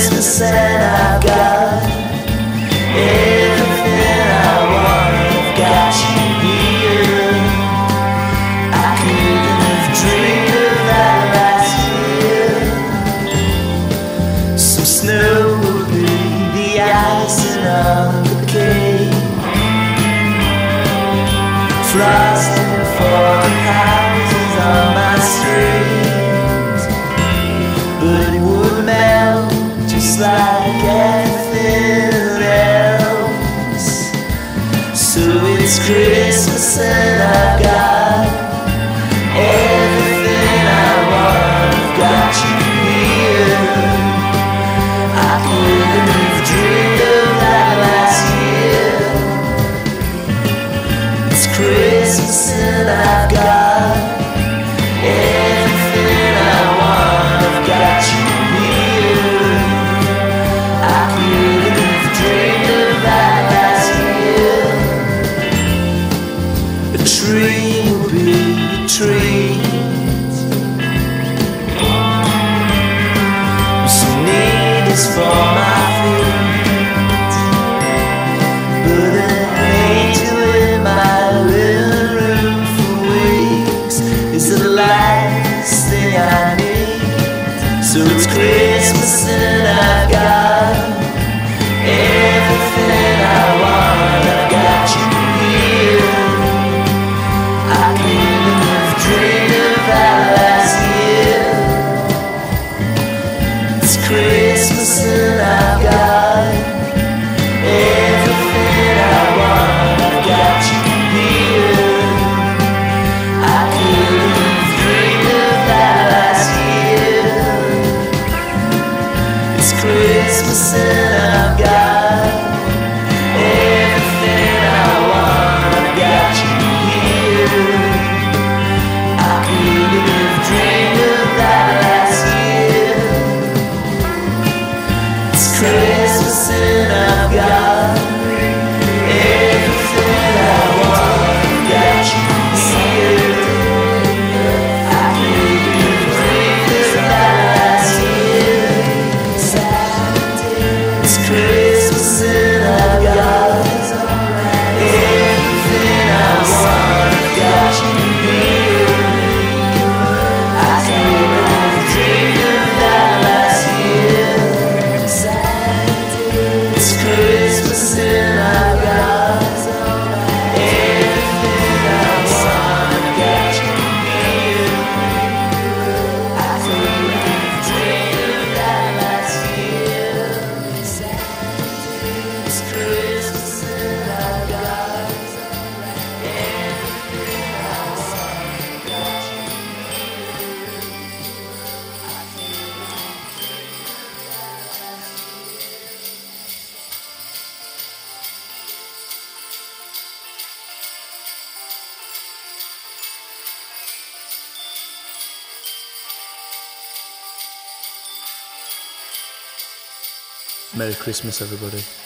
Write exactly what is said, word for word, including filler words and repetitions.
Christmas and I've got everything I want. I've got you here. I couldn't have dreamed of that last year. Some snow will be the icing on the cake, frosting for the houses on my street, but it would melt just like everything else. So it's Christmas and I've got everything I want. I've got you here. I couldn't have dreamed of that last year. It's Christmas and I've got everything I want. I've got you here. I couldn't have dreamed of that last year. A tree will be a treat. Some need is for my feet, but an angel in my living room for weeks is the last thing I need. So it's Christmas and I've got everything I want. I've got you here. I couldn't have dreamed of that last year. It's Christmas and I've got everything I want. I've got you here. I couldn't have dreamed of that last year. It's Christmas and I've got everything I want. I've got you here. I couldn't have dreamed of that last year. It's Christmas and I've got everything I want. I've got you here. I couldn't have dreamed of that last year. It's Christmas and I've got everything I want. I've got you here. I couldn't have dreamed of that last year. It's Christmas and I've got everything I want. I've got you here. I couldn't have dreamed of that last year. It's Christmas and I've got everything I want. I've got you here. I couldn't have dreamed of that last year. Merry Christmas, everybody.